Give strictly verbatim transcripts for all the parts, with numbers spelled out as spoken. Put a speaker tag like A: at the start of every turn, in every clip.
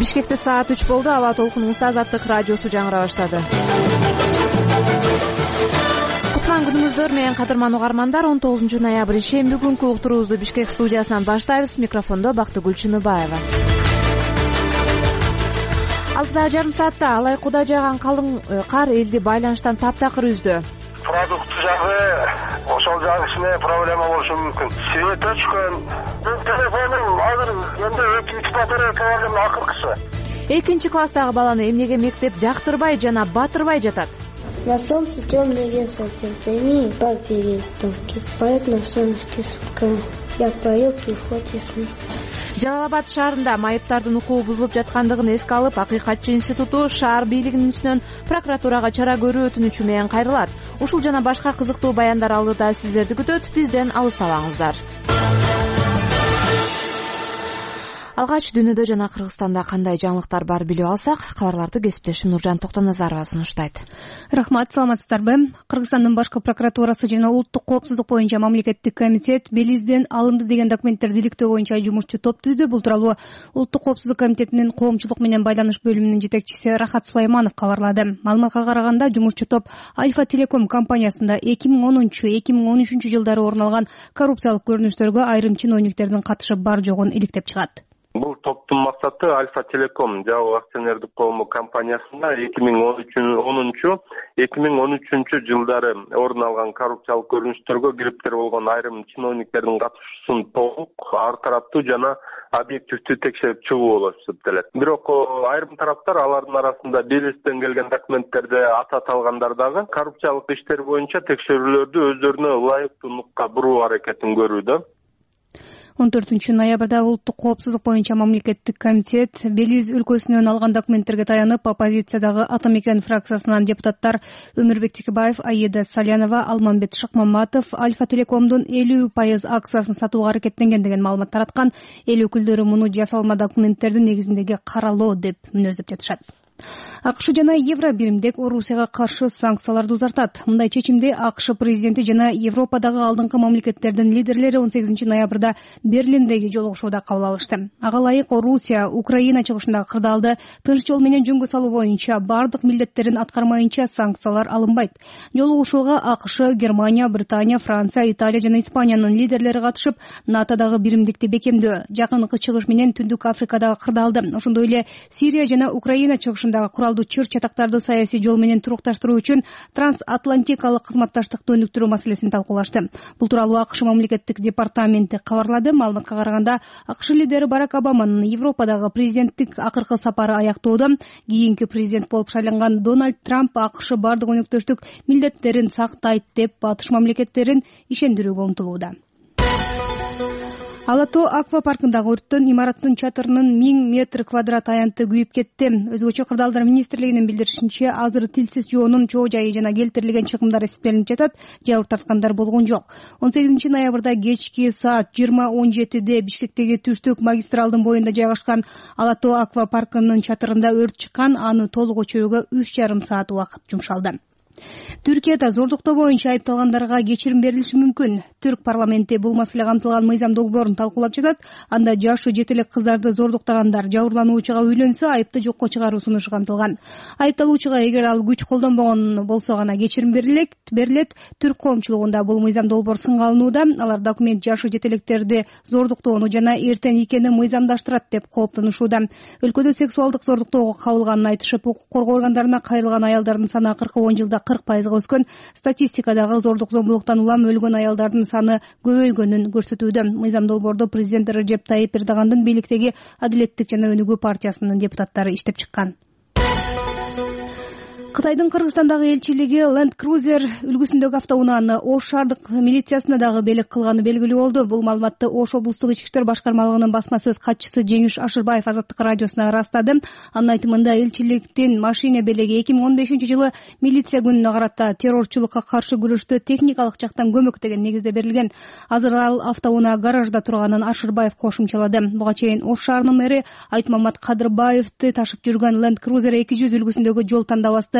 A: Бишкекте саат үч болду. Аба толкунубузда Азаттык радиосу жаңыра баштады. Кутлан күнүңүздөр менен кадырман угармандар. он тогузунчу ноябрь ишемби күнкү уктуруубузду Бишкек студиясынан баштайбыз. Микрофондо Бактыгүл Чыныбаева. Алты жарым саатта алайкуда жааган калың кар элди байланыштан таптакыр үздү.
B: Продукт жагы ошол жагы ичине проблема болушу мүмкүн. Свет өчкөн. Бул телефонум азыр эми эки үч батарея калган акыркысы.
A: Экинчи класстагы баланы эмнеге мектеп жактырбай жана батырбай жатат?
C: На солнце темный лес отец, по передумке, поет на солнышке сутками. Я пою, приходит весны.
A: Жалал Абад шаарында майыптардын укугу бузулуп жаткандыгын эске алып, Акыйкатчы институту шаар бийлигинин үстүнөн прокуратурага чара көрүү өтүнүчү менен кайрылат. Ушул жана башка кызыктуу баяндар алдыда сиздерди күтөт. Бизден алыстабаңыздар. Алгач дүйнөдө жана Кыргызстанда кандай жаңылыктар бар билип алсак, кабарларды кесиптешим Нуржан Токтоназарова сунуштайт.
D: Рахмат, саламатсыздарбы? Кыргызстандын башкы прокуратурасы жана улуттук коопсуздук боюнча мамлекеттик комитет Белизден алынды деген документтерди иликтөө боюнча жумушчу топ түздү. Бул тууралуу улуттук коопсуздук комитетинин коомчулук менен байланыш бөлүмүнүн жетекчиси Рахат Сулайманов кабарлады. Маалыматка караганда, жумушчу топ Альфа Телеком компаниясында эки миң онунчу — эки миң он үчүнчү жылдары орун алган коррупциялык көрүнүштөргө айрым чиновниктердин катышы бар жогун иликтеп чыгат.
B: Бул топтун максаты Альфа Телеком жабык акционердик коому компаниясында эки миң онунчу — эки миң он үчүнчү жылдары орун алган коррупциялык көрүнүштөргө кириптер болгон айрым чиновниктердин катышуусун толук, ар тараптуу жана объективдүү текшерип чыгуу болуп эсептелет. Бирок айрым тараптар алардын арасында Белизден келген документтерде аты аталгандар дагы коррупциялык иштер боюнча текшерүүлөрдү өздөрүнө ылайыктуу нукка буруу аракетин көрүүдө.
D: он төртүнчү ноябрда улуттук коопсуздук боюнча мамлекеттик комитет Белиз өлкөсүнөн алган документтерге таянып, оппозициядагы Атамекен фракциясынан депутаттар Өмүрбек Текебаев, Аида Салянова, Алмамбет Шыкмаматов Альфа Телекомдун элүү пайыз акциясын сатууга аракеттенген деген маалымат тараткан. Эл өкүлдөрү муну жасалма документтердин негизиндеги каралоо деп мүнөздөп жатышат. АКШ жана Евро биримдек Орусияга каршы санкцияларды узартат. Мындай чечимди АКШ президенти жана Европадагы алдыңкы мамлекеттердин лидерлери он сегизинчи ноябрда Берлиндеги жолугушууда кабыл алышты. Ага ылайык Орусия Украина чыгышындагы кырдаалды тынч жол менен жөнгө салуу боюнча бардык милдеттерин аткармайынча санкциялар алынбайт. Жолугушууга АКШ, Германия, Британия, Франция, Италия жана Испаниянын лидерлери катышып, НАТОдагы биримдикти бекемдөө, жакынкы чыгыш менен Түндүк Африкадагы кырдаалды, ошондой эле Сирия жана Украина чыгышындагы куралдуу чыр-чатактарды саясий жол менен турукташтыруу үчүн трансатлантикалык кызматташтыкты өнүктүрүү маселесин талкуулашты. Бул тууралуу АКШ мамлекеттик департаменти кабарлады. Маалыматка караганда, АКШ лидери Барак Обаманын Европадагы президенттик акыркы сапары аяктоодо. Кийинки президент болуп шайланган Дональд Трамп АКШ бардык өнөктөштүк милдеттерин сактайт деп батыш мамлекеттерин ишендирүүгө умтулууда. Ала Тоо аквапаркындагы өрттөн имараттын чатырынын миң метр квадрат аянты күйүп кетти. Өзгөчө кырдаалдар министрлигинин билдиришинче, азыр тилсиз жоонун чоо жайы жана келтирилген чыгымдар эсептелинип жатат. Жабыр тарткандар болгон жок. он сегизинчи ноябрда кечки саат жыйырма он жетиде Бишкектеги түштүк магистралдын боюнда жайгашкан Ала Тоо аквапаркынын чатырында өрт чыккан. Аны толук өчүрүүгө үч жарым саат убакыт жумшалды. Түркияда зордуктоо боюнча айыпталгандарга кечирим берилиши мүмкүн. Түрк парламенти бул маселе камтылган мыйзам долбоорун талкуулап жатат. Анда жашы жете элек кыздарды зордуктагандар жабырлануучуга үйлөнсө, айыпты жокко чыгаруу сунушу камтылган. Айыпталуучуга эгер ал күч колдонбогон болсо гана кечирим берилет. Берилет. Түрк коомчулугунда бул мыйзам долбоор сынга алынууда. Алар документ жашы жете электерди зордуктоону жана эртең икени мыйзамдаштырат деп кооптонушууда. Өлкөдө сексуалдык зордуктоого кабылганын айтышып, укук коргоо органдарына кайрылган аялдардын саны акыркы он жылда кырк пайызга өскөн. Статистикадагы зордук зомбулуктан улам өлгөн аялдардын саны көбөйгөнүн көрсөтүүдө. Мыйзам долбоорду президент Режеп Тайип Эрдогандын бийликтеги Адилеттик жана өнүгүү партиясынын депутаттары иштеп чыккан. Кытайдын Кыргызстандагы элчилиги Land Cruiser үлгүсүндөгү автоунааны Ош шаардык милициясына дагы белек кылганы белгилүү болду. Бул маалыматты Ош облустук ички иштер башкармалыгынын басма сөз катчысы Жеңиш Ашырбаев Азаттык радиосуна ырастады. Анын айтымында, элчиликтин машина белеги эки миң он бешинчи жылы милиция күнүнө карата террорчулукка каршы күрөштө техникалык жактан көмөк деген негизде берилген. Азыр ал автоунаа гаражда турганын Ашырбаев кошумчалады. Буга чейин Ош шаарынын мэри Айтмамат Кадырбаевди ташып жүргөн Land Cruiser эки жүз үлгүсүндөгү жол тандабасты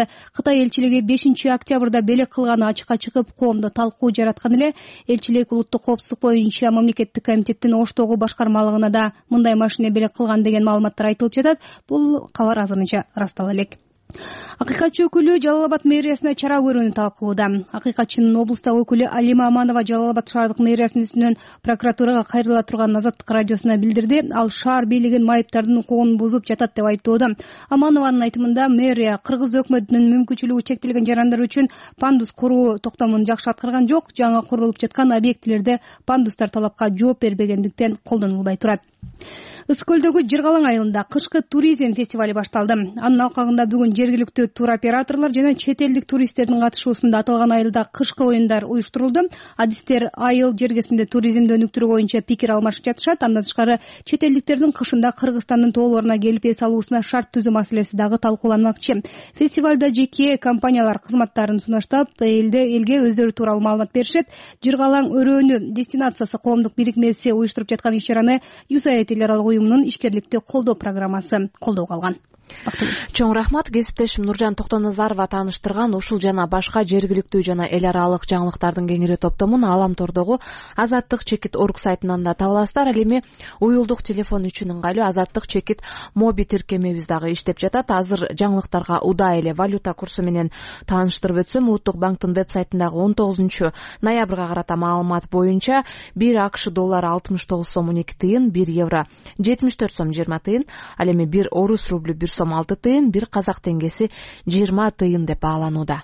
D: жагы Кытай элчилиги бешинчи октябрда белек кылганы ачыкка чыгып коомдо талкуу жараткан эле элчилик улуттук коопсуздук боюнча мамлекеттик комитеттин Оштогу башкармалыгына да мындай машина белек кылган деген маалыматтар айтылып жатат. Бул кабар азырынча ырастала элек. Акыйкатчы өкүлү Жалал Абад мэриясына чара көрүүнү талкуулуда. Акыйкатчынын облустагы өкүлү Алима Аманова Жалал Абад шаардык мэриясынын үстүнөн прокуратурага кайрыла турган Азаттык радиосуна билдирди. Ал шаар бийлигин майыптардын укугун бузуп жатат деп айтууда. Аманованын айтымында мэрия кыргыз өкмөтүнүн мүмкүнчүлүгү чектелген жарандар үчүн пандус куруу токтомун жакшы аткарган жок. Жаңы курулуп жаткан объектилерде пандустар талапка жооп бербегендиктен колдонулбай турат. Ысык көлдөгү Жыргалаң айылында кышкы туризм фестивали башталды. Анын алкагында бүгүн жергиликтүү туроператорлор жана чет элдик туристтердин катышуусунда аталган айылда кышкы оюндар уюштурулду. Адистер айыл жергесинде туризмди өнүктүрүү боюнча пикир алмашып жатышат. Андан тышкары чет элдиктердин кышында Кыргызстандын тоолоруна келип эс алуусуна шарт түзүү маселеси дагы талкууланмакчы. Фестивалда жеке компаниялар кызматтарын сунуштап, элде элге өздөрү тууралуу маалымат беришет. Жыргалаң өрөөнү дестинациясы коомдук бирикмеси уюштуруп жаткан иш-чараны ЮСАИД эл аралык уюмунун ишкерликти колдоо программасы колдоого алган.
A: Чоң рахмат. Кесиптешим Нуржан Токтоназарова тааныштырган ушул жана башка жергиликтүү жана эл аралык жаңылыктардын кеңири топтомун Аламтордогу Азаттык чекит орг сайтынан да таба аласыздар. Ал эми уюлдук телефон үчүн ыңгайлуу Азаттык чекит моби тиркемебиз дагы иштеп жатат. Азыр жаңылыктарга удай эле валюта курсу менен тааныштырып өтсөм, Улуттук банктын веб сайтындагы он тогузунчу ноябрга карата маалымат боюнча бир АКШ доллары алтымыш тогуз сом он эки тыйын, бир евро жетимиш төрт сом жыйырма тыйын, ал эми бир орус рублю бир сом алты тыйын, бир казак теңгеси жыйырма тыйын деп бааланууда.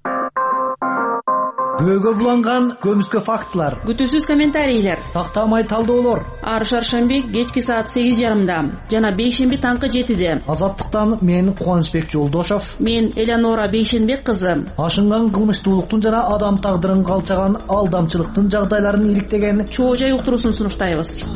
E: Күбөгө буланган көмүскө фактылар,
F: күтүүсүз комментарийлер,
E: тактамай талдоолор.
F: Ар шаршемби кечки саат сегиз жарымда жана бейшемби таңкы жетиде.
E: Азаттыктан мен Кубанычбек Жолдошов,
F: мен Элеонора Бейшенбек кызы.
E: Ашынган кылмыштуулуктун жана адам тагдырын калчаган алдамчылыктын жагдайларын иликтеген
F: чоо жай уктуруусун сунуштайбыз.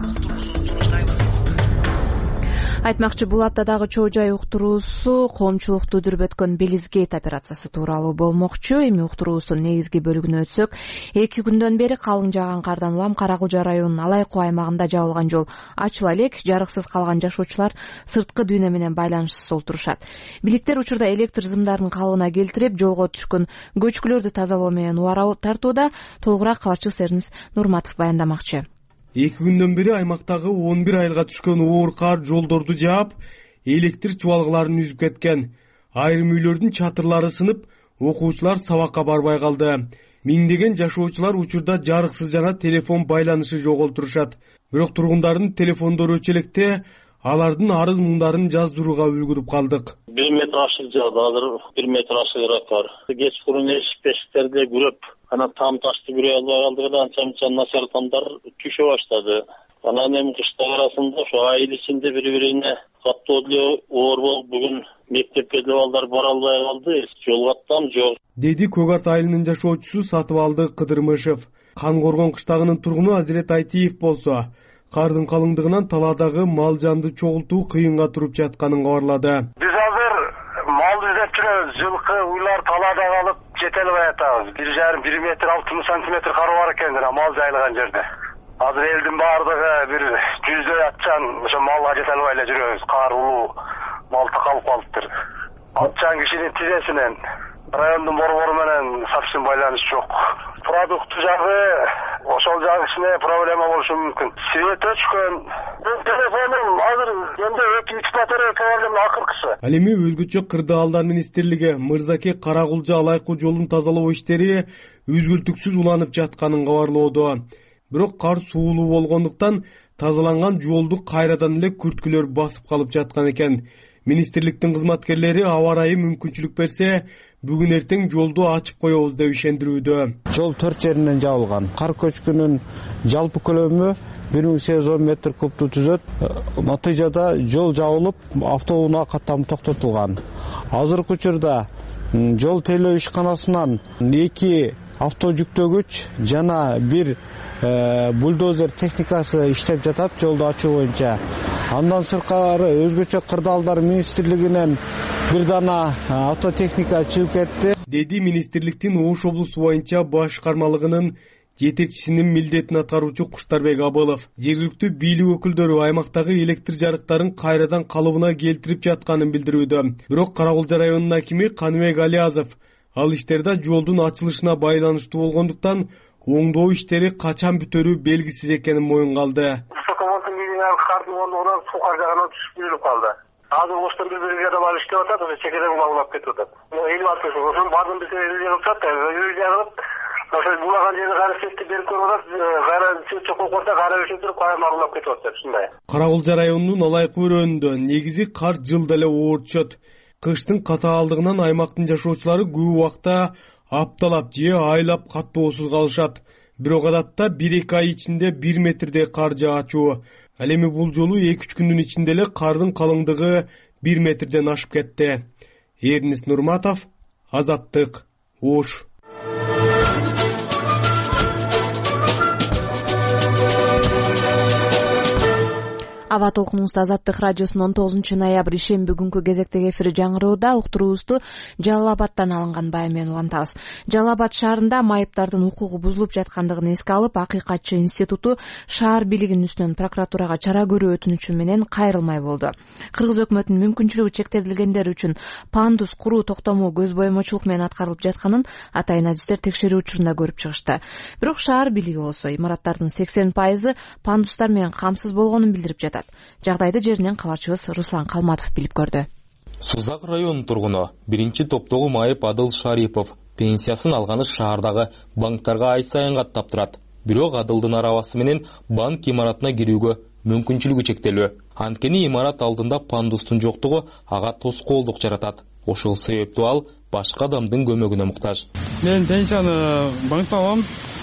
A: Айтмакчы, бул аптадагы чоо жай уктуруусу коомчулукту дүрбөткөн Белизгейт операциясы тууралуу болмокчу. Эми уктуруусунун негизги бөлүгүнө өтсөк, эки күндөн бери калың жааган кардан улам Кара Кулжа районунун Алайкуу аймагында жабылган жол ачыла элек. Жарыксыз калган жашоочулар сырткы дүйнө менен байланышсыз олтурушат. Бийликтер учурда электр зымдарын калыбына келтирип, жолго түшкөн көчкүлөрдү тазалоо менен убара тартууда. Толугураак кабарчыбыз Эрнис Нурматов баяндамакчы.
G: Эки күндөн бери аймактагы он бир айылга түшкөн оор кар жолдорду жаап, электр чубалгыларын үзүп кеткен. Айрым үйлөрдүн чатырлары сынып, окуучулар сабакка барбай калды. Миңдеген жашоочулар учурда жарыксыз жана телефон байланышы жоголтурушат. Бирок тургундардын телефондору өчөлекте, алардын арыз муңдарын жаздырууга үлгүрүп калдык.
H: бир метр ашык жаады, азыр бир метр ашыгыраак бар. Кечкурун эшик бешиктерди күрөп, анан там ташты күрөй албай калдык эле, анча-мынча начар тамдар түшө баштады. Анан эми кыштык арасында ошо айыл ичинде бири-бирине каттуу эле оор болуп, бүгүн мектепке деле балдар бара албай калды, жол каттам жок.
G: Деди Көк Арт айылынын жашоочусу Сатыбалды Кыдырмышев. Кан Коргон кыштагынын тургуну Азирет Айтиев болсо, кардын калыңдыгынан талаадагы мал жанды чогултуу кыйынга туруп жатканын кабарлады.
I: Биз азыр мал издеп жүрөбүз, жылкы уйлар талаада калып жете албай атабыз. бир жарым бир метр алтымыш сантиметр кар бар экен мал жайылган жерде. Азыр элдин баардыгы бир жүздөй атчан ошо малга жете албай эле жүрөбүз. Кар улуу мал такалып калыптыр. Атчан кишинин тизесинен райондун борбору менен совсем байланыш жок. Продукт жагы ошол жагысына проблема болушу мүмкүн. Свет өчкөн. Телефонум азыр эми эки үч батарея проблема акыркысы.
G: Ал эми өзгөчө Кырдаалдар министрлиги Мырзаке Кара Кулжа Алайкуу жолун тазалоо иштери үзгүлтүксүз уланып жатканын кабарлоодо. Бирок кар суулуу болгондуктан тазаланган жолду кайрадан эле күрткүлөр басып калып жаткан экен. Министрликтин кызматкерлери аба ырайы мүмкүнчүлүк берсе, бүгүн эртең жолду ачып коебуз деп ишендирүүдө.
J: Жол төрт жеринен жабылган. Кар көчкүнүн жалпы көлөмү бир миң сегиз жүз он метр кубту түзөт. Натыйжада жол жабылып, автоунаа каттамы токтотулган. Азыркы учурда жол тейлөө ишканасынан эки автожүктөгүч жана бир бульдозер техникасы иштеп жатат жолду ачуу боюнча. Андан сырткары өзгөчө Кырдаалдар министрлигинен бир дана автотехника чыгып кетти.
G: Деди министрликтин Ош облусу боюнча башкармалыгынын жетекчисинин милдетин аткаруучу Куштарбек Абылов. Жергиликтүү бийлик өкүлдөрү аймактагы электр жарыктарын кайрадан калыбына келтирип жатканын билдирүүдө. Бирок Каракулча районунун акими Каныбек Алиязов ал иштерде жолдун ачылышына байланыштуу болгондуктан оңдоо иштери качан бүтөрү белгисиз экенин моюнга алды.
I: Суу каржагандан түшүп жүрүп калды. Азыр оштон бири-бириге да бар иштеп атат, ошо чекеден баглап кетип атат. элүү алты жыл ошон бардым биз элүү жыл атат, элүү жыл ошо булаган жерде кара сетти берип көрүп атат, кара чөчөк койгонда кара өшүп туруп кара баглап кетип атат, ушундай.
G: Каракулча районунун Алайкы өрөөнүндө негизи кар жылда эле оор түшөт. Кыштын катаалдыгынан аймактын жашоочулары көп убакта апталап же айлап каттоосуз калышат. Бирок адатта бир-эки ай ичинде бир метрдей кар жаачу. Ал эми бул жолу эки үч күндүн ичинде эле кардын калыңдыгы бир метрден ашып кетти. Эрнис Нурматов, Азаттык, Ош.
A: Аба толкунубузда Азаттык радиосунун он тогузунчу ноябрь ишемби күнкү кезектеги эфири жаңырууда. Уктуруубузду Жалал Абадтан алынган баа менен улантабыз. Жалал Абад шаарында майыптардын укугу бузулуп жаткандыгын эске алып, Акыйкатчы институту шаар бийлигинин үстүнөн прокуратурага чара көрүү өтүнүчү менен кайрылмай болду. Кыргыз өкмөтүнүн мүмкүнчүлүгү чектелгендер үчүн пандус куруу токтому көз боемочулук менен аткарылып жатканын атайын адистер текшерүү учурунда көрүп чыгышты. Бирок шаар бийлиги болсо имараттардын сексен пайызы пандустар менен камсыз болгонун билдирип жатат. Жагдайды жеринен кабарчыбыз Руслан Калматов билип көрдү.
K: Сузак районунун тургуну биринчи топтогу майып Адыл Шарипов пенсиясын алганы шаардагы банктарга ай сайын каттап турат. Бирок Адылдын арабасы менен банк имаратына кирүүгө мүмкүнчүлүгү чектелүү. Анткени имарат алдында пандустун жоктугу ага тоскоолдук жаратат. Ошол себептүү ал башка адамдын көмөгүнө муктаж.
L: Мен пенсияны банктан алам.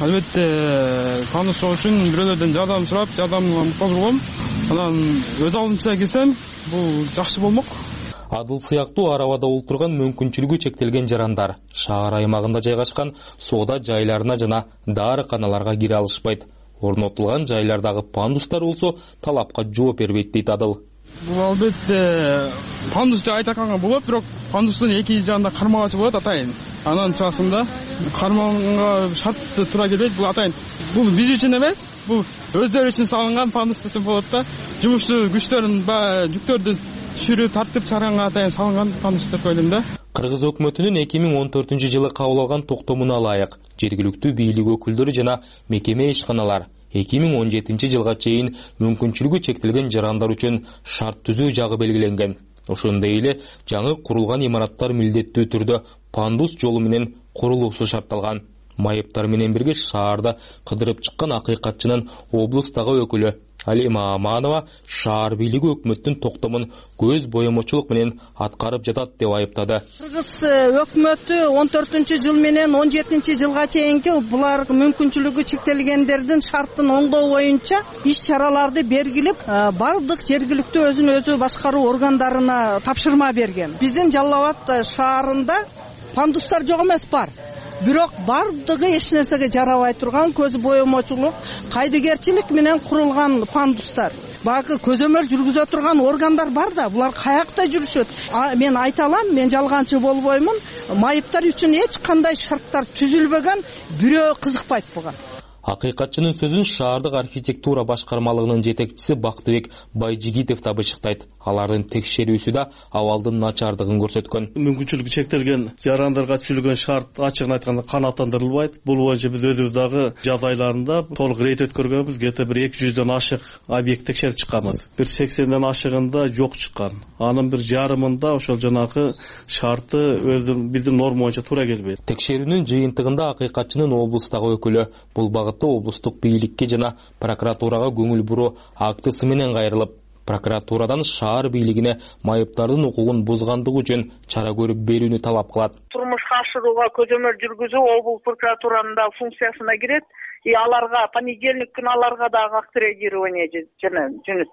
L: Албетте пандус үчүн бирөөлөрдөн жардам сурап, жардамга муктаж болгом. Анан өз алдымча келсем, бул жакшы болмок.
K: Адыл сыяктуу арабада олтурган мүмкүнчүлүгү чектелген жарандар шаар аймагында жайгашкан соода жайларына жана дарыканаларга кире алышпайт. Орнотулган жайлардагы пандустар болсо талапка жооп бербейт дейт Адыл.
L: Бул албетте пандус жай айтканга болот, бирок пандустун эки жагында кармагачы болот атайын. Анан часында кармаганга шартты туура келбейт. Бул атайын. Бул биз үчүн эмес, бул өздөрү үчүн салынган пандус десем болот да. Жумушчу күчтөрүн ба жүктөрдү түшүрүп тартып чыгарганга атайын салынган пандус деп ойлойм да.
K: Кыргыз өкмөтүнүн эки миң он төртүнчү жылы кабыл алган токтомуна ылайык жергиликтүү бийлик өкүлдөрү жана мекеме ишканалар эки миң он жетинчи жылга чейин мүмкүнчүлүгү чектелген жарандар үчүн шарт түзүү жагы белгиленген. Ошондой эле жаңы курулган имараттар милдеттүү түрдө пандус жолу менен курулуусу шартталган. Майыптар менен бирге шаарда кыдырып чыккан Акыйкатчынын облустагы өкүлү Алима Аманова шаар бийлиги өкмөттүн токтомун көз боемочулук менен аткарып жатат деп айыптады.
M: Кыргыз өкмөтү он төртүнчү жыл менен он жетинчи жылга чейинки булар мүмкүнчүлүгү чектелгендердин шарттын оңдоо боюнча иш чараларды бергилип, бардык жергиликтүү өзүн өзү башкаруу органдарына тапшырма берген. Биздин Жалал Абад шаарында пандустар жок эмес, бар. Бирок бардыгы эч нерсеге жарабай турган көз боемочулук, кайдыгерчилик менен курулган пандустар. Багы көзөмөл жүргүзө турган органдар бар да, булар каякта жүрүшөт. Мен айта алам, мен жалганчы болбоймун. Майыптар үчүн эч кандай шарттар түзүлбөгөн, бирөө кызыкпайт буга.
K: Акыйкатчынын сөзүн шаардык архитектура башкармалыгынын жетекчиси Бактыбек Байжигитов да бышыктайт. Алардын текшерүүсү да абалдын начардыгын көрсөткөн.
N: Мүмкүнчүлүгү чектелген жарандарга түзүлгөн шарт ачыгын айтканда канааттандырылбайт. Бул боюнча биз өзүбүз дагы жаз айларында толук рейд өткөргөнбүз. Где-то бир эки жүздөн ашык объект текшерип чыкканбыз. Бир сексенден ашыгында жок чыккан. Анын бир жарымында ошол жанагы шарты өзү биздин норма боюнча туура келбейт.
K: Текшерүүнүн жыйынтыгында Акыйкатчынын облустагы өкүлү бул багытта облустук бийликке жана прокуратурага көңүл буруу актысы менен кайрылып, прокуратурадан шаар бийлигине майыптардын укугун бузгандыгы үчүн чара көрүп берүүнү талап кылат.
O: Турмушка ашырууга көзөмөл жүргүзүү облус прокуратуранын да функциясына кирет. И аларга понедельник күнү аларга дагы акт реагирование жөнөтөт.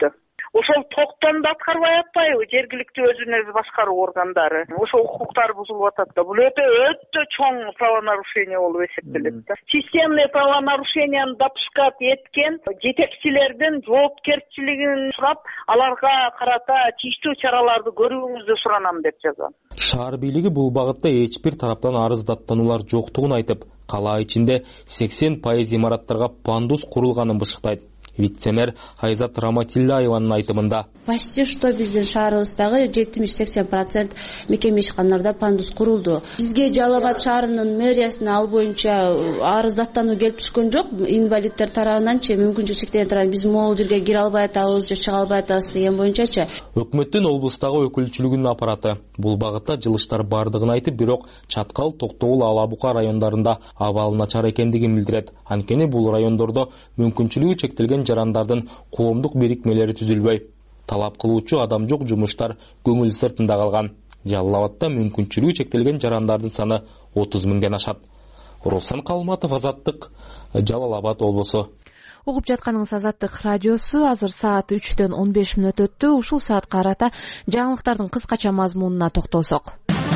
O: ошол токтомду аткарбай атпайбы жергиликтүү өзүн өзү башкаруу органдары? Ошол укуктар бузулуп атат да. Бул өтө өтө чоң правонарушение болуп эсептелет да. Системный правонарушенияны допускать эткен жетекчилердин жоопкерчилигин сурап, аларга карата тийиштүү чараларды көрүүңүздү суранам деп жазган.
K: Шаар бийлиги бул багытта эч бир тараптан арыз даттануулар жоктугун айтып, кала ичинде сексен пайыз имараттарга пандус курулганын бышыктайт. Вице-мэр Айзат Раматилляеванын айтымында
P: почти что биздин шаарыбыздагы жетимиш-сексен процент мекеме ишканаларда пандус курулду. Бизге Жалал Абад шаарынын мэриясына ал боюнча арыз даттануу келип түшкөн жок. Инвалиддер тарабынанчы мүмкүнчүлүгү чектелген тарабынан биз могул жерге кире албай атабыз же чыга албай атабыз деген боюнчачы.
K: Өкмөттүн облустагы өкүлчүлүгүнүн аппараты бул багытта жылыштар бардыгын айтып, бирок Чаткал, Токтогул, Ала Бука райондарында абал начар экендигин билдирет. Анткени бул райондордо мүмкүнчүлүгү чектелген жарандардын коомдук бирикмелери түзүлбөй. Талап кылуучу адам жок жумуштар көңүл сыртында калган. Жалал Абадта мүмкүнчүлүгү чектелген жарандардын саны отуз миңден ашат. Руслан Калматов, Азаттык, Жалал Абад облусу.
A: Угуп жатканыңыз Азаттык радиосу. Азыр саат үчтөн он беш мүнөт өттү. Ушул саатка карата жаңылыктардын кыскача мазмунуна токтолсок.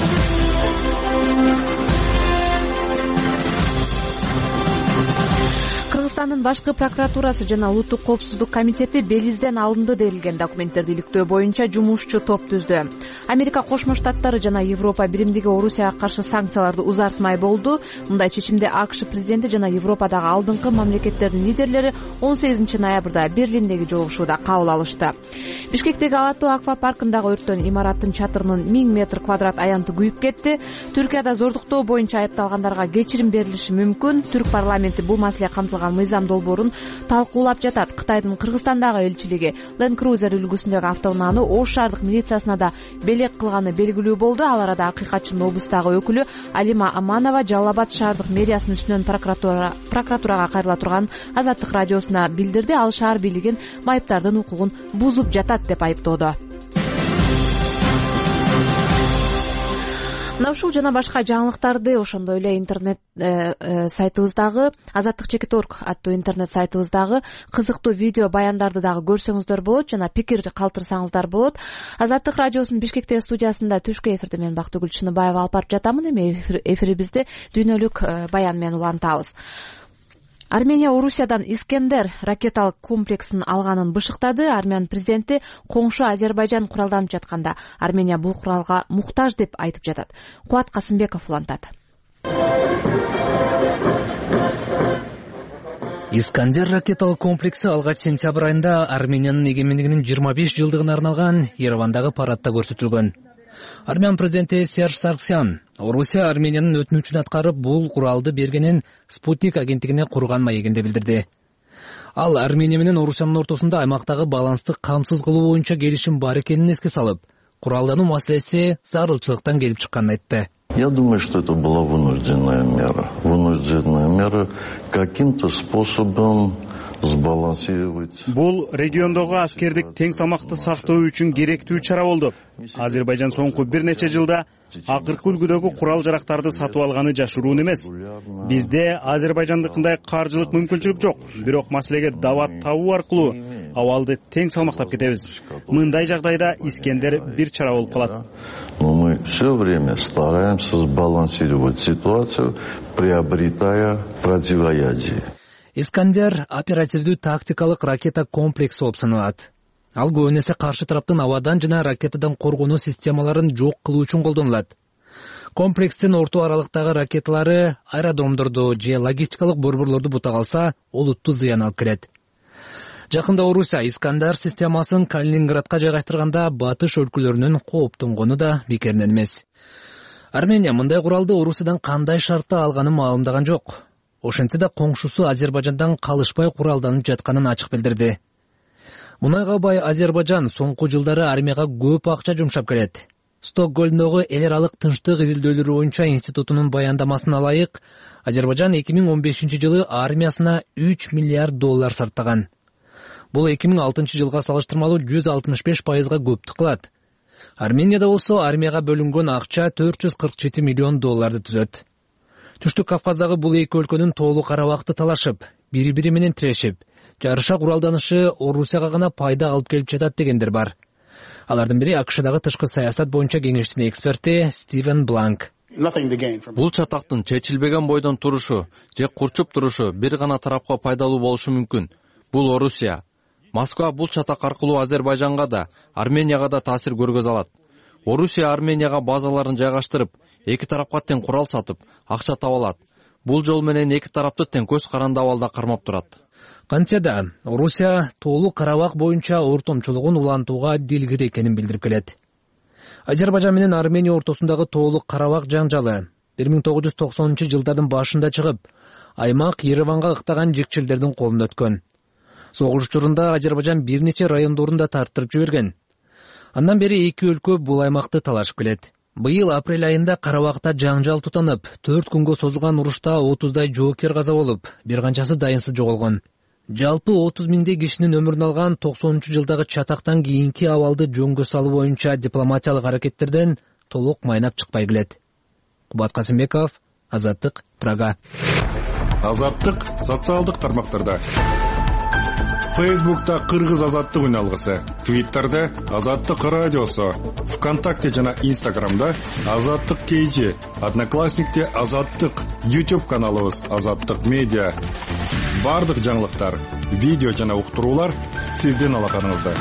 A: Кыргызстандын башкы прокуратурасы жана улуттук коопсуздук комитети Белизден алынды делинген документтерди иликтөө боюнча жумушчу топ түздү. Америка Кошмо Штаттары жана Европа Биримдиги Орусияга каршы санкцияларды узартмай болду. Мындай чечимди АКШ президенти жана Европадагы алдыңкы мамлекеттердин лидерлери он сегизинчи ноябрда Берлиндеги жолугушууда кабыл алышты. Бишкектеги Ала Тоо аквапаркындагы өрттөн имараттын чатырынын миң метр квадрат аянты күйүп кетти. Түркияда зордуктоо боюнча айыпталгандарга кечирим берилиши мүмкүн. Түрк парламенти бул маселе камтылган мыйзам долбоорун талкуулап жатат. Кытайдын Кыргызстандагы элчилиги Land Cruiser үлгүсүндөгү автоунааны Ош шаардык милициясына да белек кылганы белгилүү болду. Ал арада акыйкатчынын облустагы өкүлү Алима Аманова Жалал Абад шаардык мэриясынын үстүнөн прокуратура прокуратурага кайрыла турган Азаттык радиосуна билдирди. Ал шаар бийлигин майыптардын укугун бузуп жатат деп айыптоодо. Мына ушул жана башка жаңылыктарды ошондой эле интернет сайтыбыздагы азаттык чекит орг аттуу интернет сайтыбыздагы кызыктуу видео баяндарды дагы көрсөңүздөр болот жана пикир калтырсаңыздар болот. Азаттык радиосунун Бишкектеги студиясында түшкү эфирде мен Бактыгүл Чыныбаева алып барып жатамын. Эми эфирибизди дүйнөлүк баян менен улантабыз. Армения Орусиядан Искендер ракеталык комплексин алганын бышыктады. Армян президенти коңшу Азербайжан куралданып жатканда Армения бул куралга муктаж деп айтып жатат. Кубат Касымбеков улантат.
Q: Искандер ракеталык комплекси алгач сентябрь айында Армениянын эгемендигинин жыйырма беш жылдыгына арналган Еревандагы парадта көрсөтүлгөн. Армян президенти Серж Сарксян Орусия Армениянын өтүнүчүн аткарып, бул куралды бергенин Спутник агенттигине курган маегинде билдирди. Ал Армения менен Орусиянын ортосунда аймактагы балансты камсыз кылуу боюнча келишим бар экенин эске салып, куралдануу маселеси зарылчылыктан келип чыкканын айтты.
R: Я думаю, что это была вынужденная мера. Вынужденная мера каким-то способом сбалансировать.
S: Бул региондогу аскердик тең салмакты сактоо үчүн керектүү чара болду. Азербайжан соңку бир нече жылда акыркы үлгүдөгү курал жарактарды сатып алганы жашыруун эмес. Бизде Азербайжандыкындай каржылык мүмкүнчүлүк жок. Бирок маселеге дабат табуу аркылуу абалды тең салмактап кетебиз. Мындай жагдайда Искендер бир чара болуп калат.
R: Но мы все время стараемся сбалансировать ситуацию, приобретая противоядие.
Q: Искандер оперативдүү тактикалык ракета комплекси болуп саналат. Ал көбүнесе каршы тараптын абадан жана ракетадан коргонуу системаларын жок кылуу үчүн колдонулат. Комплекстин орто аралыктагы ракеталары аэродромдорду же логистикалык борборлорду бута калса, олуттуу зыян алып келет. Жакында Орусия Искандер системасын Калининградка жайгаштырганда батыш өлкөлөрүнүн кооптонгону да бекеринен эмес. Армения мындай куралды Орусиядан кандай шартта алганын маалымдаган жок. Ошентсе да коңшусу Азербайжандан калышпай куралданып жатканын ачык билдирди. Мунайга бай Азербайжан соңку жылдары армияга көп акча жумшап келет. Стокгольмдогу эл аралык тынчтык изилдөөлөрү боюнча институтунун баяндамасына ылайык, Азербайжан эки миң он бешинчи жылы армиясына үч миллиард доллар сарптаган. Бул эки миң алтынчы жылга салыштырмалуу жүз алтымыш беш пайызга көптүк кылат. Арменияда болсо армияга бөлүнгөн акча төрт жүз кырк жети миллион долларды түзөт. Түштүк Кавказдагы бул эки өлкөнүн тоолук ара убакыты талашып, бири-бири менен тирешип, жарыша куралданышы Орусияга гана пайда алып келип жатат дегендер бар. Алардын бири АКШдагы тышкы саясат боюнча кеңештин эксперти Стивен Бланк.
T: Бул чатактын чечилбеген бойдон турушу же курчуп турушу бир гана тарапка пайдалуу болушу мүмкүн. Бул Орусия. Москва бул чатак аркылуу Азербайжанга да, Арменияга да таасир көргөзө алат. Орусия Арменияга базаларын жайгаштырып, эки тарапка тең курал сатып, акча таба алат. Бул жол менен эки тарапты тең көз каранды абалда кармап турат.
Q: Кантсе да Орусия тоолук Карабак боюнча ортомчулугун улантууга дилгир экенин билдирип келет. Азербайжан менен Армения ортосундагы тоолук Карабак жаңжалы бир миң тогуз жүз токсонунчу жылдардын башында чыгып, аймак Ереванга ыктаган жикчилдердин колуна өткөн. Согуш учурунда Азербайжан бир нече райондорун да тартырып жиберген. Андан бери эки өлкө бул аймакты талашып келет. Быйыл апрель айында Карабакта жаңжал тутанып, төрт күнгө созулган урушта отуздай жоокер каза болуп, бир канчасы дайынсыз жоголгон. Жалпы отуз миңдей кишинин өмүрүн алган токсонунчу жылдагы чатактан кийинки абалды жөнгө салуу боюнча дипломатиялык аракеттерден толук майнап чыкпай келет. Кубат Касымбеков, Азаттык, Прага.
U: Азаттык социалдык тармактарда. Фейсбукта Кыргыз азаттык үналгысы, Твиттерде Азаттык радиосу, ВКонтакте жана Инстаграмда Азаттык кейжи, Одноклассникте Азаттык, YouTube каналыбыз Азаттык медиа. Бардык жаңылыктар, видео жана уктуруулар сиздин алаканыңызда.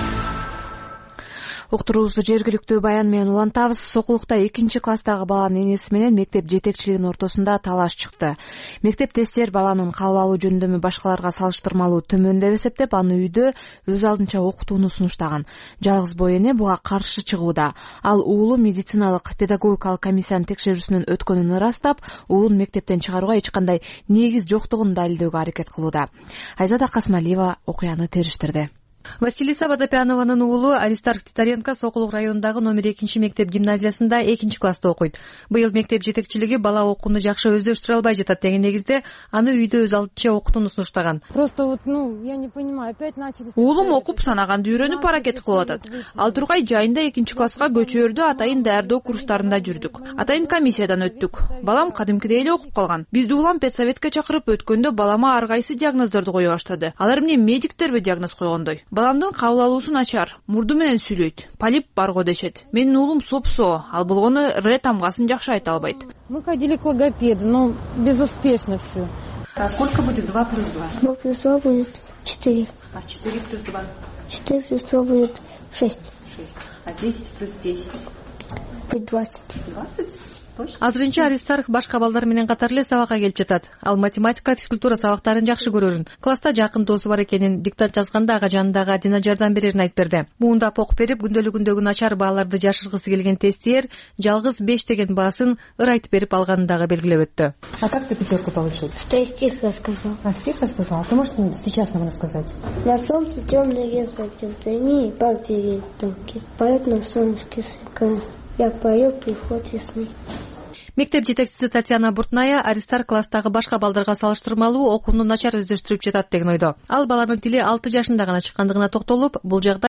A: Уктуруубузду жергиликтүү баян менен улантабыз. Сокулукта экинчи класстагы баланын энеси менен мектеп жетекчилигинин ортосунда талаш чыкты. Мектеп тестер баланын кабыл алуу жөндөмү башкаларга салыштырмалуу төмөн деп эсептеп, аны үйдө өз алдынча окутууну сунуштаган. Жалгыз бой эне буга каршы чыгууда. Ал уулу медициналык педагогикалык комиссиянын текшерүүсүнөн өткөнүн ырастап, уулун мектептен чыгарууга эч кандай негиз жоктугун далилдөөгө аракет кылууда. Айзада Касмалиева окуяны териштирди.
D: Василиса Водопянованын уулу Аристарх Титаренко Сокулук районундагы номер экинчи мектеп гимназиясында экинчи класста окуйт. Быйыл мектеп жетекчилиги бала окууну жакшы өздөштүрө албай жатат деген негизде аны үйдө өз алдынча окутууну сунуштаган.
V: Просто вот, ну, я не понимаю, опять начали.
W: Уулум окуп санаганды үйрөнүп аракет кылып атат. Ал тургай жайында экинчи класска көчөрдө атайын даярдоо курстарында жүрдүк. Атайын комиссиядан өттүк. Балам кадимкидей эле окуп калган. Бизди улам педсоветке чакырып өткөндө балама ар кайсы диагноздорду кое баштады. Алар эмне медиктерби диагноз койгондой. Баламдын кабыл алуусу начар, мурду менен сүйлөйт, полип бар го дешет. Менин уулум сопсо, ал болгону Р тамгасын жакшы айта албайт.
V: Мы ходили к логопеду, но безуспешно все.
D: А сколько будет два плюс два?
C: два плюс два будет четыре.
D: А четыре плюс два?
C: четыре плюс два будет шесть.
D: шесть. А десять плюс десять?
C: Будет двадцать.
D: двадцать? Азырынча Аристарх башка балдар менен катар эле сабакка келип жатат. Ал математика, физкультура сабактарын жакшы көрөрүн. Класста жакын досу бар экенин, диктант жазганда ага жанындагы Адина жардам берерин айтып берди. Муунда окуп берип, күндөлүгүндөгү начар бааларды жашыргысы келген тестиер жалгыз беш деген баасын ыр айтып берип алганын дагы белгилеп өттү.
V: А как ты пятерку получил?
C: Что я стих рассказал.
V: А стих рассказал? А ты можешь сейчас нам рассказать?
C: На солнце темный лес затемнее, и по передумке. Поет на солнышке свекла. Я пою приход весны.
D: Мектеп жетекчиси Татьяна Буртная Аристарх класстагы башка балдарга салыштырмалуу окууну начар өздөштүрүп жатат деген ойдо. Ал баланын тили алты жашында гана чыккандыгына токтолуп, бул жагда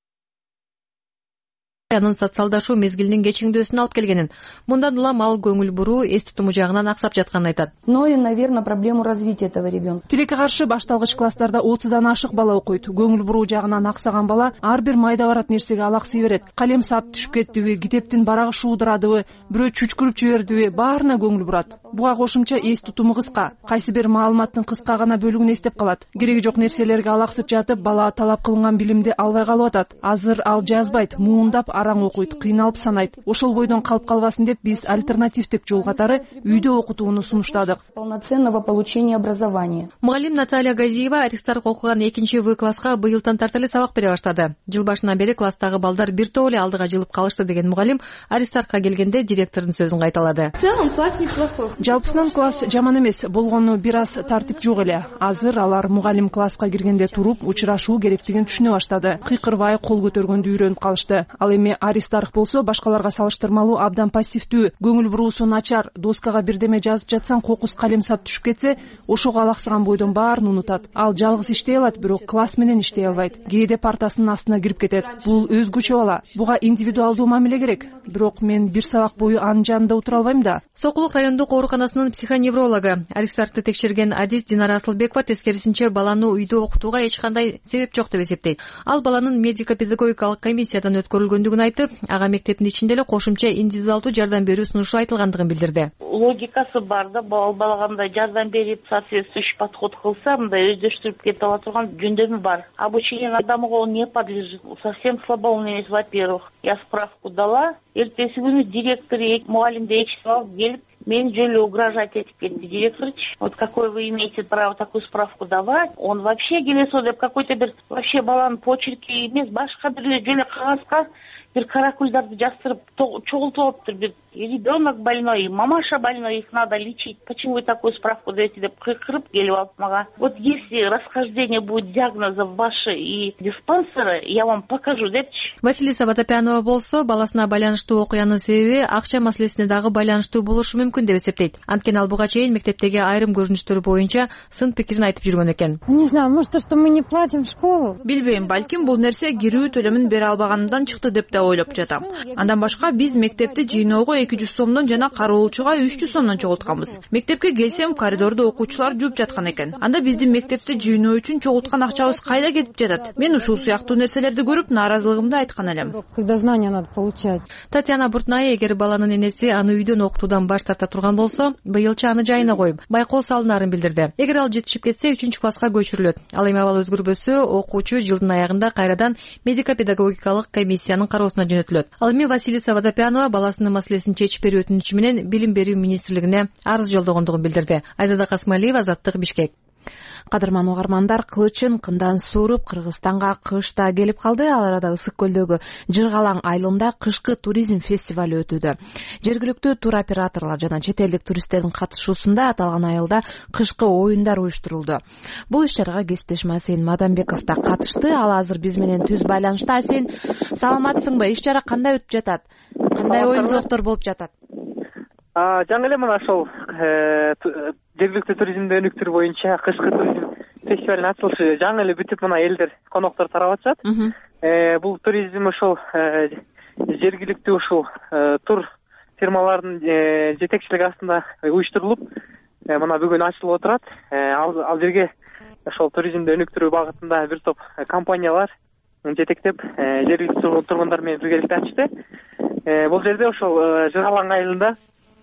D: анын социалдашуу мезгилинин кечиңдөөсүнө алып келгенин, мындан улам ал көңүл буруу, эс тутуму жагынан аксап жатканын айтат.
V: Но и, наверное, проблему развития этого ребенка.
X: Тилекке каршы башталгыч класстарда отуздан ашык бала окуйт. Көңүл буруу жагынан аксаган бала ар бир майда барат нерсеге алаксый берет. Калем сап түшүп кеттиби, китептин барагы шуудурадыбы, бирөө чүчкүрүп жибердиби, баарына көңүл бурат. Буга кошумча эс тутуму кыска. Кайсы бир маалыматтын кыска гана бөлүгүн эстеп калат. Кереги жок нерселерге алаксып жатып, бала талап кылынган билимди албай калып атат. Азыр ал жазбайт, муундап араң окуйт, кыйналып санайт. Ошол бойдон калып калбасын деп биз альтернативдик жол катары үйдө окутууну сунуштадык.
V: Полноценного получения образования.
D: Мугалим Наталья Газиева Аристарх окуган экинчи В класска быйылдан тарта эле сабак бере баштады. Жыл башынан бери класстагы балдар бир топ эле алдыга жылып калышты деген мугалим Аристархка келгенде директордун сөзүн кайталады.
V: В целом класс неплохой.
X: Жалпысынан класс жаман эмес, болгону бир аз тартип жок эле. Азыр алар мугалим класска киргенде туруп учурашуу керектигин түшүнө баштады. Кыйкырбай кол көтөргөндү үйрөнүп калышты. Ал эми эми Аристарх болсо башкаларга салыштырмалуу абдан пассивдүү, көңүл буруусу начар, доскага бирдеме жазып жатсаң кокус калем сап түшүп кетсе, ошого алаксаган бойдон баарын унутат. Ал жалгыз иштей алат, бирок класс менен иштей албайт. Кээде партасынын астына кирип кетет. Бул өзгөчө бала. Буга индивидуалдуу мамиле керек. Бирок мен бир сабак бою анын жанында отура албайм да.
B: Сокулук райондук ооруканасынын психоневрологу Аристархты текшерген адис Динара Асылбекова тескерисинче баланы үйдө окутууга эч кандай себеп жок деп эсептейт. Ал баланын медико-педагогикалык комиссиядан өткөрүлгөндүгүн айтып, ага мектептин ичинде эле кошумча индивидуалдуу жардам берүү сунушу айтылгандыгын билдирди.
O: Логикасы бар да, ал балага мындай жардам берип, соответствующий подход кылса, мындай өздөштүрүп кете ала турган жөндөмү бар. Обучение адамга он не подлежит, совсем слабо он есть, во-первых. Я справку дала, эртеси күнү директор мугалимди ээрчитип алып келип, мен жөле угрожать этип кетти директорч. Вот какое вы имеете право такую справку давать? Он вообще келесо деп какой-то бир вообще баланын почерки эмес, башка бир жөле кагазга бир каракулдарды жастырып чогултуп алыптыр. Бир ребенок больной, мамаша больной, их надо лечить. Почему вы такую справку даете деп кыркырып келип алып мага. Вот если расхождение будет диагнозов ваши и диспансеры, я вам покажу депчи.
B: Василиса Ватапянова болсо, баласына байланыштуу окуянын себеби акча маселесине дагы байланыштуу болушу мүмкүн деп эсептейт. Анткени ал буга чейин мектептеги айрым көрүнүштөр боюнча сын пикирин айтып жүргөн экен.
V: Не знаю, может, то, что мы не платим в школу?
W: Билбейм, балким бул нерсе кирүү төлөмүн бере албаганымдан чыкты деп да ойлоп жатам. Андан башка биз мектепти жыйноого эки жүз сомдон жана кароолчуга үч жүз сомдон чогултканбыз. Мектепке келсем, коридордо окуучулар жууп жаткан экен. Анда биздин мектепти жыйноо үчүн чогулткан акчабыз кайда кетип жатат? Мен ушул сыяктуу нерселерди көрүп, нааразылыгымды айткан элем.
V: Когда знания надо получать.
B: Татьяна Буртная, эгер баланын энеси аны үйдөн окутуудан баш тарта турган болсо, быйылча аны жайына коюп, байкоо салынаарын билдирди. Эгер ал жетишип кетсе, үчүнчү класска көчүрүлөт. Ал эми абал өзгөрбөсө, окуучу жылдын аягында кайрадан медико-педагогикалык комиссиянын кароосуна жөнөтүлөт. Ал эми Василиса Ватапянова баласынын маселесин чечип берүү өтүнүчү менен Билим берүү министрлигине арыз жолдогондугун билдирди. Айзада Касмалиева, Азаттык, Бишкек.
A: Кадырман угармандар, кылычын кындан сууруп Кыргызстанга кыш да келип калды. Ал арада Ысык көлдөгү Жыргалаң айылында кышкы туризм фестивалю өтүүдө. Жергиликтүү туроператорлор жана чет элдик туристтердин катышуусунда аталган айылда кышкы оюндар уюштурулду. Бул иш-чарага кесиптешим Асейин Мадамбеков да катышты. Ал азыр биз менен түз байланышта. Асейин, саламатсыңбы? Иш-чара кандай өтүп жатат? Кандай оюн-зооктор болуп жатат?
E: Жаңы эле мына ошол жергиликтүү туризмди өнүктүрүү боюнча кышкы туризм фестивалынын ачылышы жаңы эле бүтүп, мына элдер, коноктор тарап атышат. Бул туризм ошол жергиликтүү ушул тур фирмалардын жетекчилиги астында уюштурулуп, мына бүгүн ачылып отурат. Ал жерге ошол туризмди өнүктүрүү багытында бир топ компаниялар жетектеп, жергиликтүү тургундар менен биргеликте ачты. Бул жерде ошол Жыргалаң айылында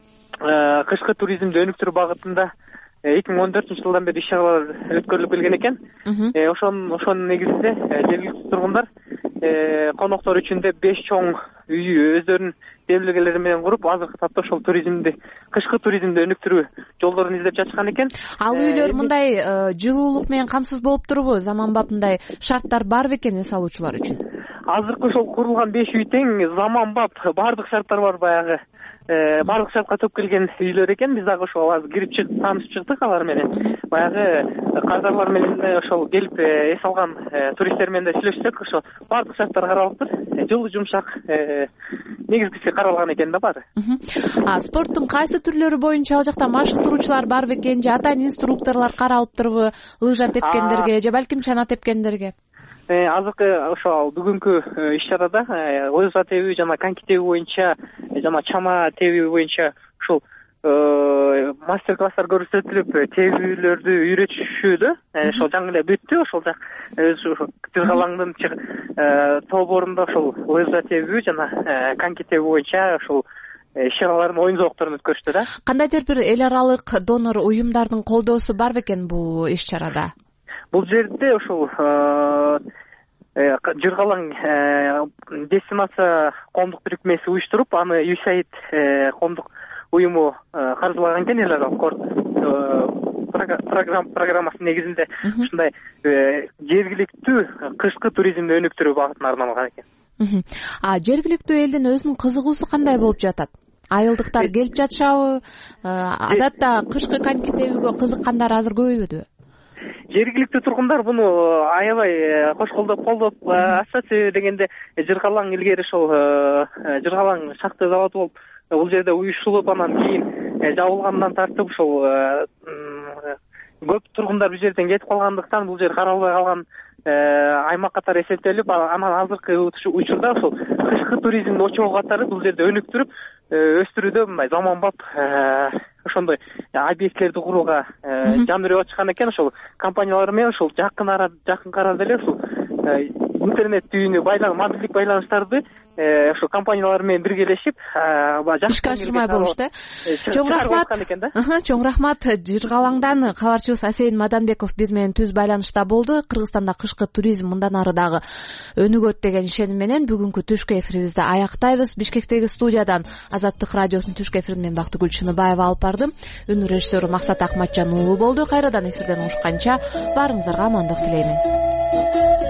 E: кышкы туризмди өнүктүрүү багытында эки миң он төртүнчү жылдан бери иш-чаралар өткөрүлүп келген экен. Ошонун ошонун негизинде жергиликтүү тургундар коноктор үчүн деп беш чоң үй өздөрүнүн делбегелери менен куруп, азыркы тапта ошол туризмди, кышкы туризмди өнүктүрүү жолдорун издеп жатышкан экен.
A: Ал үйлөр мындай жылуулук менен камсыз болуп турбу? Заманбап мындай шарттар барбы экен эс алуучулар үчүн?
E: Азыркы ошол курулган беш үй тең заманбап, баардык шарттар бар, баягы баардык шартка төп келген үйлөр экен. Биз дагы ошол азыр кирип чыгып, таанышып чыктык алар менен. Баягы кардарлар менен ошол келип эс алган туристтер менен да сүйлөшсөк, ошол баардык шарттар каралыптыр. Жылуу, жумшак, негизгиси каралган экен да баары.
A: А спорттун кайсы түрлөрү боюнча ал жакта машыктыруучулар барбы экен, же атайын инструкторлор каралыптырбы? Лыжа тепкендерге же балким чана тепкендерге?
E: Азыркы ошол бүгүнкү иш-чарада лыжа тебүү жана коньки тебүү боюнча жана чана тебүү боюнча ушул мастер-класстар көрсөтүлүп, тебүүлөрдү үйрөтүшүүдө. Ошол жаңы эле бүттү. Ошол жак Жыргалаңдын тоборунда ошол лыжа тебүү жана коньки тебүү боюнча ошол иш-чаралардын оюн-зоокторун өткөрүштү да.
A: Кандайдыр бир эл аралык донор уюмдардын колдоосу барбы экен бул иш-чарада?
E: Бул жерде ошол Жыргалаң дестинация коомдук бирикмеси уюштуруп, аны ю эс эй ай ди коомдук уюму каржылаган экен. Эл аралык программасынын негизинде ушундай жергиликтүү кышкы туризмди өнүктүрүү багытына арналган экен.
A: А жергиликтүү элдин өзүнүн кызыгуусу кандай болуп жатат? Айылдыктар келип жатышабы? Адатта кышкы коньки тебүүгө кызыккандар азыр көбөйбөдүбү?
E: жергиликтүү тургундар муну аябай кош колдоп колдоп атышат. Себеби дегенде Жыргалаң илгери ошол Жыргалаң шахта заводу болуп бул жерде уюштулуп анан кийин жабылгандан тартып ушул көп тургундар бул жерден кетип калгандыктан бул жер каралбай калган аймак катары эсептелип, анан азыркы учурда ушул кышкы туризмдин очогу катары бул жерде өнүктүрүп өстүрүүдө мындай заманбап ошондой объектилерди курууга жан берип атышкан экен. Ошол компаниялар менен ушул жакын арада жакынкы арада эле ушул интернет түйүнү байлан мобилдик байланыштарды ошол компаниялар менен биргелешип
A: ишке ашырмай болушту. Чоң рахмат. Чоң рахмат. Жыргалаңдан кабарчыбыз Асейин Маданбеков биз менен түз байланышта болду. Кыргызстанда кышкы туризм мындан ары дагы өнүгөт деген ишеним менен бүгүнкү түшкү эфирибизди аяктайбыз. Бишкектеги студиядан Азаттык радиосунун түшкү эфирин мен Бактыгүл Чыныбаева алып бардым. Үнү режиссеру Максат Акматжан уулу болду. Кайрадан эфирден угушканча баарыңыздарга амандык тилеймин.